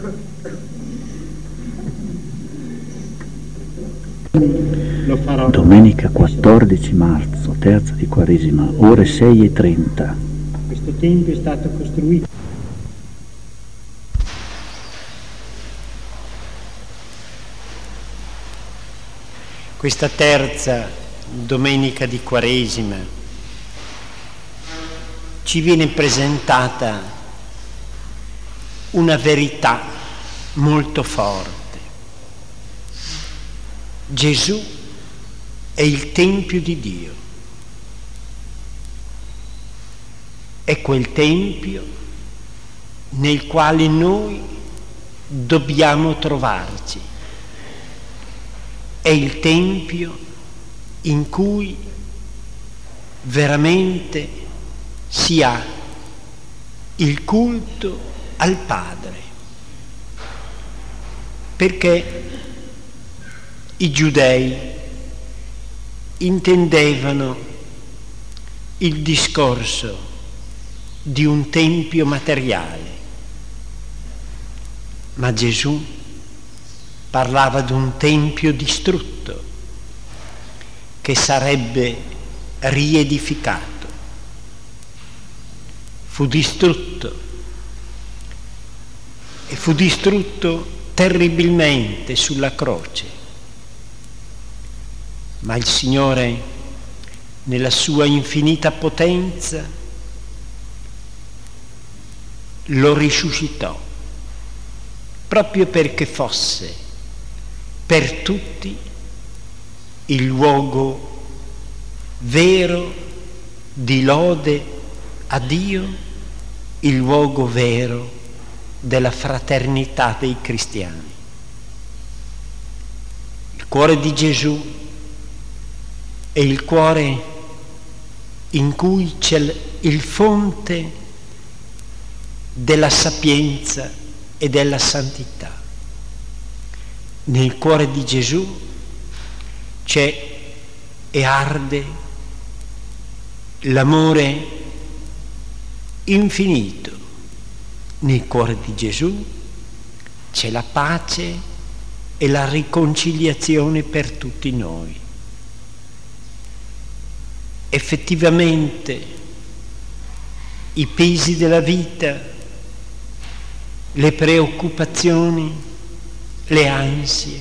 Domenica 14 marzo, terza di Quaresima, ore 6:30. Questo tempio è stato costruito. Questa terza domenica di Quaresima ci viene presentata una verità molto forte. Gesù è il Tempio di Dio. È quel Tempio nel quale noi dobbiamo trovarci. È il Tempio in cui veramente si ha il culto al Padre. Perché i giudei intendevano il discorso di un tempio materiale, ma Gesù parlava di un tempio distrutto che sarebbe riedificato. Fu distrutto e fu distrutto terribilmente sulla croce. Ma il Signore, nella sua infinita potenza, lo risuscitò, proprio perché fosse per tutti il luogo vero di lode a Dio, il luogo vero della fraternità dei cristiani. Il cuore di Gesù è il cuore in cui c'è il fonte della sapienza e della santità. Nel cuore di Gesù c'è e arde l'amore infinito. Nel cuore di Gesù c'è la pace e la riconciliazione per tutti noi. Effettivamente i pesi della vita, le preoccupazioni, le ansie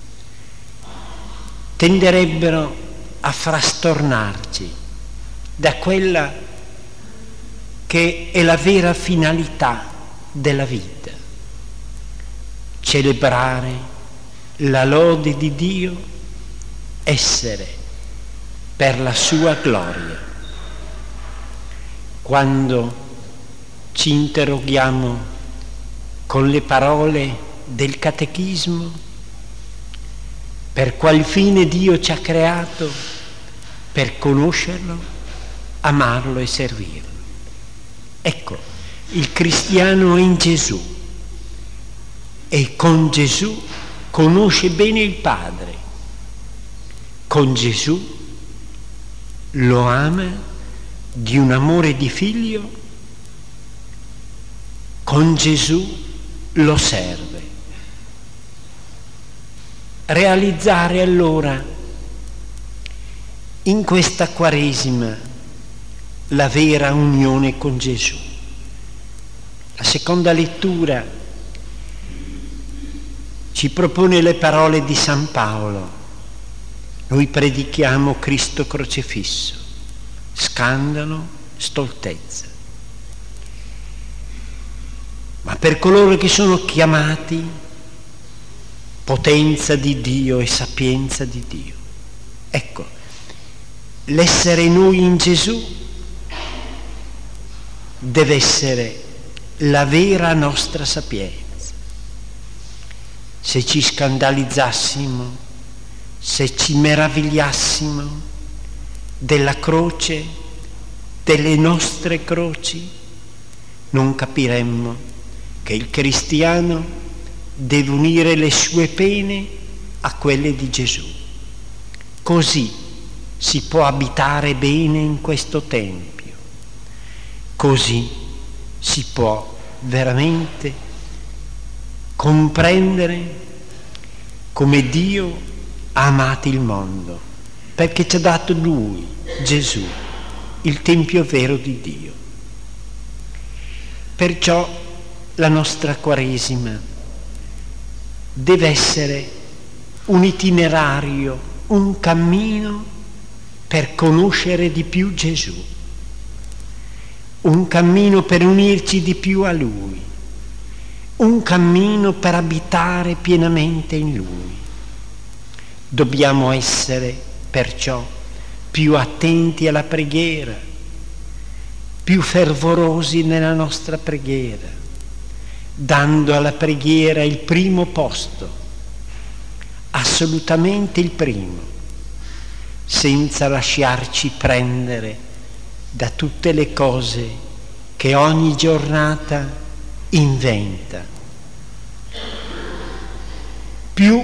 tenderebbero a frastornarci da quella che è la vera finalità della vita: celebrare la lode di Dio, essere per la sua gloria. Quando ci interroghiamo con le parole del catechismo, per qual fine Dio ci ha creato? Per conoscerlo, amarlo e servirlo. Ecco, il cristiano è in Gesù e con Gesù conosce bene il Padre. Con Gesù lo ama di un amore di figlio, con Gesù lo serve. Realizzare allora in questa Quaresima la vera unione con Gesù. La seconda lettura ci propone le parole di San Paolo. Noi predichiamo Cristo crocifisso, scandalo, stoltezza. Ma per coloro che sono chiamati, potenza di Dio e sapienza di Dio. Ecco, l'essere noi in Gesù deve essere la vera nostra sapienza. Se ci scandalizzassimo, se ci meravigliassimo della croce, delle nostre croci, non capiremmo che il cristiano deve unire le sue pene a quelle di Gesù. Così si può abitare bene in questo Tempio. Così si può veramente comprendere come Dio ha amato il mondo, perché ci ha dato Lui, Gesù, il Tempio vero di Dio. Perciò la nostra Quaresima deve essere un itinerario, un cammino per conoscere di più Gesù, un cammino per unirci di più a Lui, un cammino per abitare pienamente in Lui. Dobbiamo essere perciò più attenti alla preghiera, più fervorosi nella nostra preghiera, dando alla preghiera il primo posto, assolutamente il primo, senza lasciarci prendere da tutte le cose che ogni giornata inventa. Più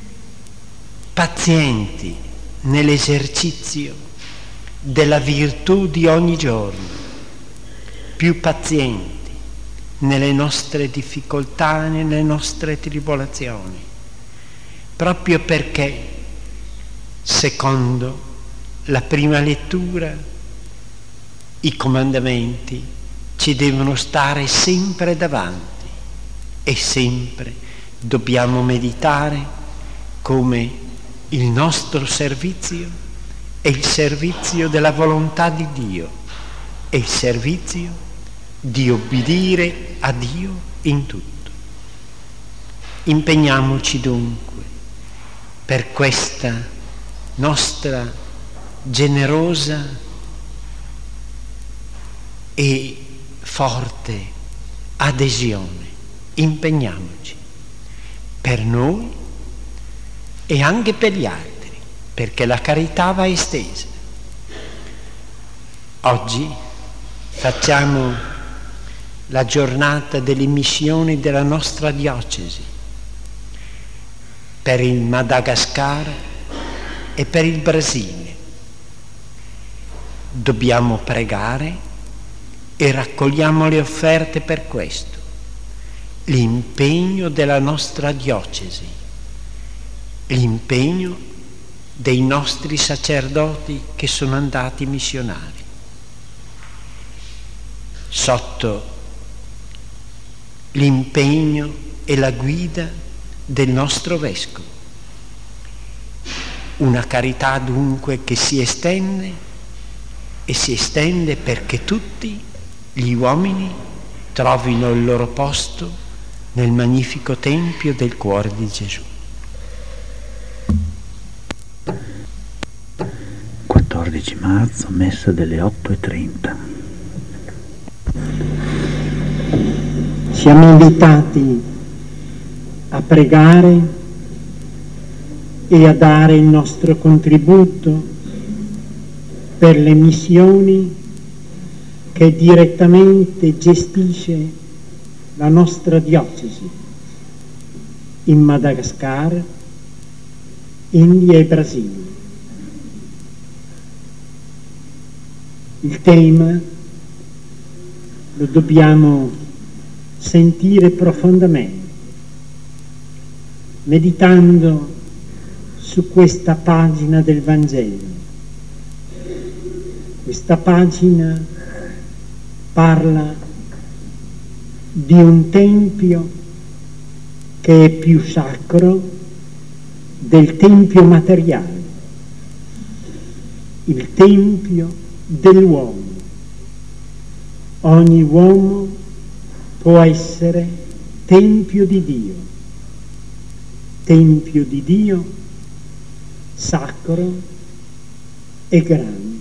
pazienti nell'esercizio della virtù di ogni giorno, più pazienti nelle nostre difficoltà, nelle nostre tribolazioni, proprio perché, secondo la prima lettura, i comandamenti ci devono stare sempre davanti e sempre dobbiamo meditare come il nostro servizio è il servizio della volontà di Dio, è il servizio di obbedire a Dio in tutto. Impegniamoci dunque per questa nostra generosa e forte adesione. Impegniamoci per noi e anche per gli altri, perché la carità va estesa. Oggi facciamo la giornata delle missioni della nostra diocesi per il Madagascar e per il Brasile. Dobbiamo pregare e raccogliamo le offerte per questo, l'impegno della nostra diocesi, l'impegno dei nostri sacerdoti che sono andati missionari, sotto l'impegno e la guida del nostro vescovo. Una carità dunque che si estende e si estende perché tutti gli uomini trovino il loro posto nel magnifico Tempio del cuore di Gesù. 14 marzo, messa delle 8:30. Siamo invitati a pregare e a dare il nostro contributo per le missioni che direttamente gestisce la nostra diocesi in Madagascar, India e Brasile. Il tema lo dobbiamo sentire profondamente, meditando su questa pagina del Vangelo. Questa pagina parla di un tempio che è più sacro del tempio materiale, il tempio dell'uomo. Ogni uomo può essere tempio di Dio sacro e grande.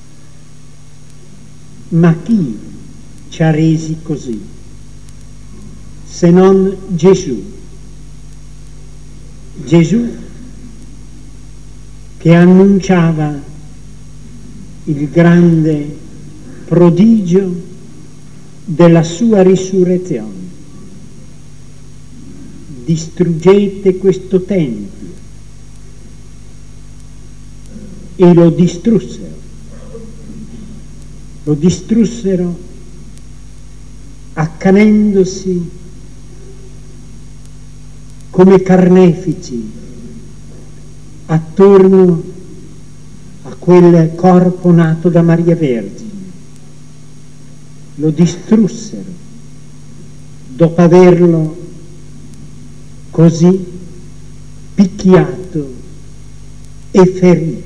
Ma chi ci ha resi così, se non Gesù? Gesù che annunciava il grande prodigio della sua risurrezione. Distruggete questo tempio. E lo distrussero. Lo distrussero accanendosi come carnefici attorno a quel corpo nato da Maria Vergine. Lo distrussero dopo averlo così picchiato e ferito.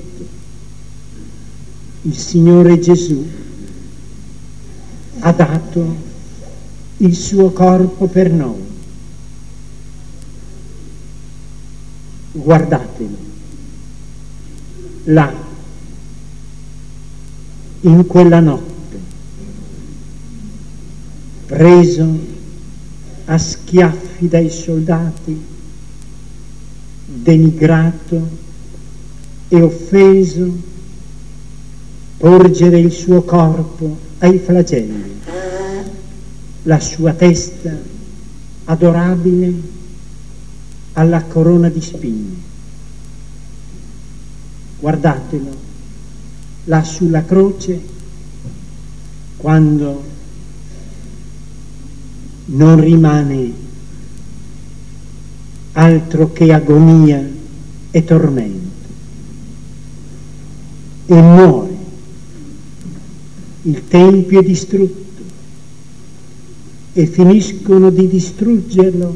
Il Signore Gesù ha dato il suo corpo per noi. Guardatelo, là, in quella notte, preso a schiaffi dai soldati, denigrato e offeso, porgere il suo corpo ai flagelli, la sua testa adorabile alla corona di spine. Guardatelo là sulla croce, quando non rimane altro che agonia e tormento, e muore. Il Tempio è distrutto e finiscono di distruggerlo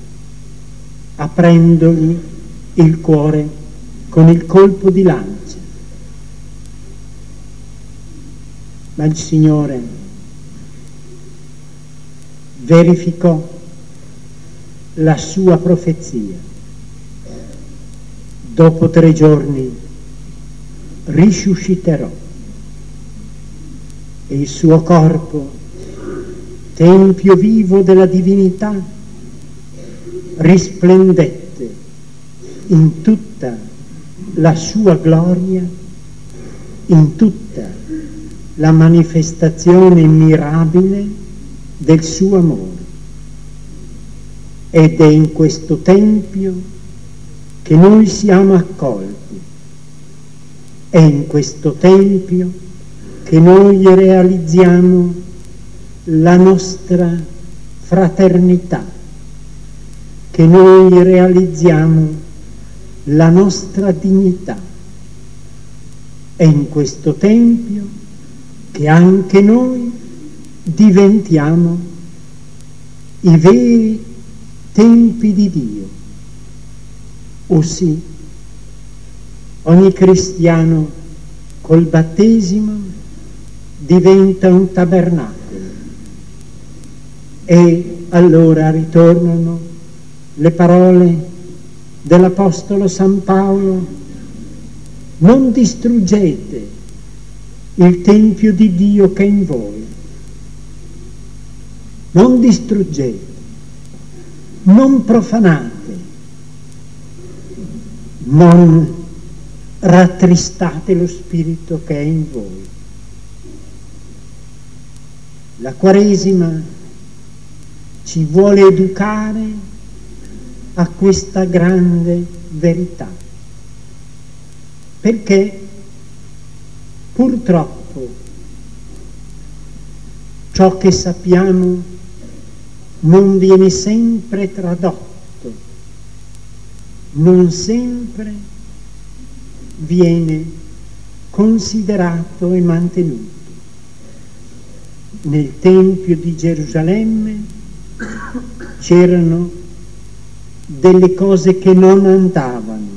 aprendogli il cuore con il colpo di lancia. Ma il Signore verificò la sua profezia. Dopo 3 giorni risusciterò e il suo corpo, tempio vivo della divinità, risplendette in tutta la sua gloria, in tutta la manifestazione mirabile del suo amore. Ed è in questo tempio che noi siamo accolti, è in questo tempio che noi realizziamo la nostra fraternità, che noi realizziamo la nostra dignità. È in questo Tempio che anche noi diventiamo i veri tempi di Dio. Ossia, ogni cristiano col battesimo diventa un tabernacolo, e allora ritornano le parole dell'Apostolo San Paolo: non distruggete il Tempio di Dio che è in voi, non distruggete, non profanate, non rattristate lo Spirito che è in voi. La Quaresima ci vuole educare a questa grande verità, perché purtroppo ciò che sappiamo non viene sempre tradotto, non sempre viene considerato e mantenuto. Nel Tempio di Gerusalemme c'erano delle cose che non andavano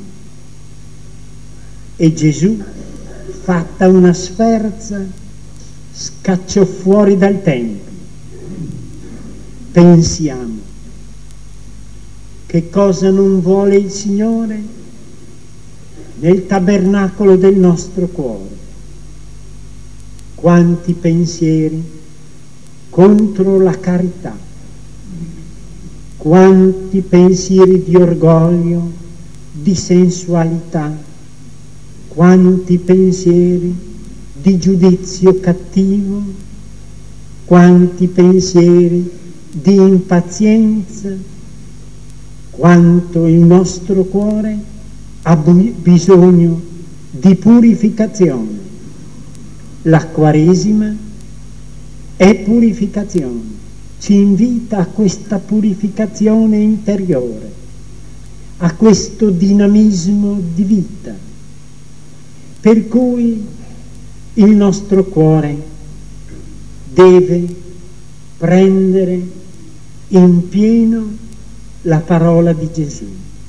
e Gesù, fatta una sferza, scacciò fuori dal Tempio. Pensiamo che cosa non vuole il Signore nel tabernacolo del nostro cuore. Quanti pensieri contro la carità, quanti pensieri di orgoglio, di sensualità, quanti pensieri di giudizio cattivo, quanti pensieri di impazienza, quanto il nostro cuore ha bisogno di purificazione. La Quaresima è purificazione, ci invita a questa purificazione interiore, a questo dinamismo di vita, per cui il nostro cuore deve prendere in pieno la parola di Gesù,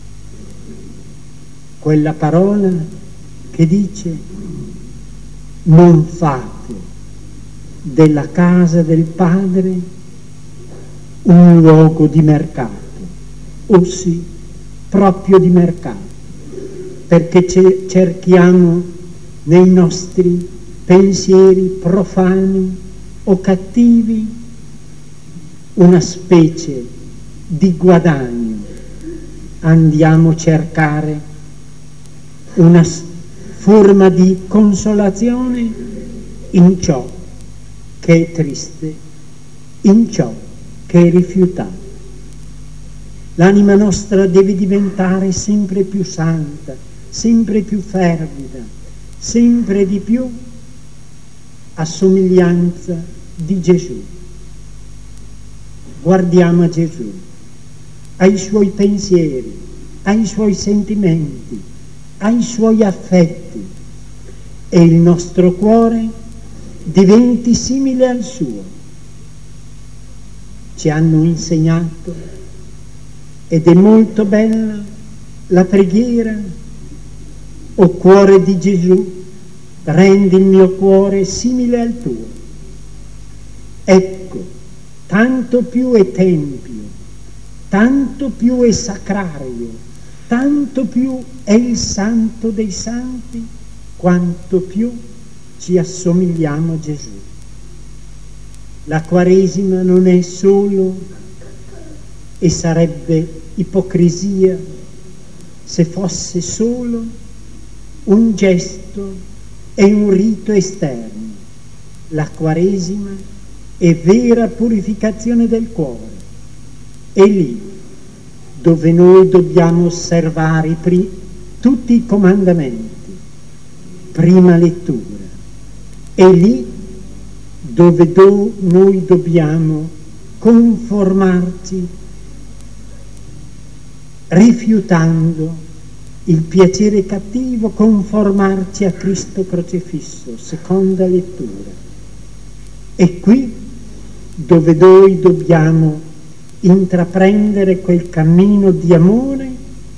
quella parola che dice: non fate della casa del Padre un luogo di mercato, ossia proprio di mercato, perché cerchiamo nei nostri pensieri profani o cattivi una specie di guadagno, andiamo a cercare una forma di consolazione in ciò che è triste, in ciò che è rifiutato. L'anima nostra deve diventare sempre più santa, sempre più fervida, sempre di più a somiglianza di Gesù. Guardiamo a Gesù, ai suoi pensieri, ai suoi sentimenti, ai suoi affetti, e il nostro cuore diventi simile al suo. Ci hanno insegnato, ed è molto bella, la preghiera: o cuore di Gesù, rendi il mio cuore simile al tuo. Ecco, tanto più è tempio, tanto più è sacrario, tanto più è il santo dei santi, quanto più ci assomigliamo a Gesù. La Quaresima non è solo, e sarebbe ipocrisia se fosse solo, un gesto e un rito esterno. La Quaresima è vera purificazione del cuore. È lì dove noi dobbiamo osservare tutti i comandamenti, prima lettura. È lì dove noi dobbiamo conformarci, rifiutando il piacere cattivo, conformarci a Cristo crocifisso, seconda lettura. È qui dove noi dobbiamo intraprendere quel cammino di amore,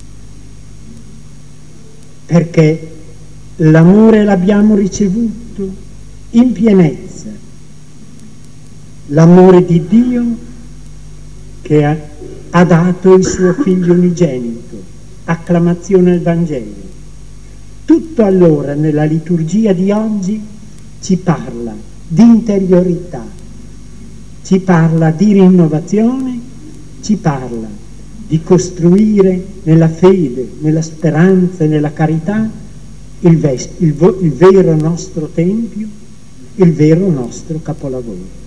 perché l'amore l'abbiamo ricevuto in pienezza, l'amore di Dio che ha dato il suo figlio unigenito, acclamazione al Vangelo. Tutto allora nella liturgia di oggi ci parla di interiorità, ci parla di rinnovazione, ci parla di costruire nella fede, nella speranza e nella carità il vero nostro tempio, il vero nostro capolavoro.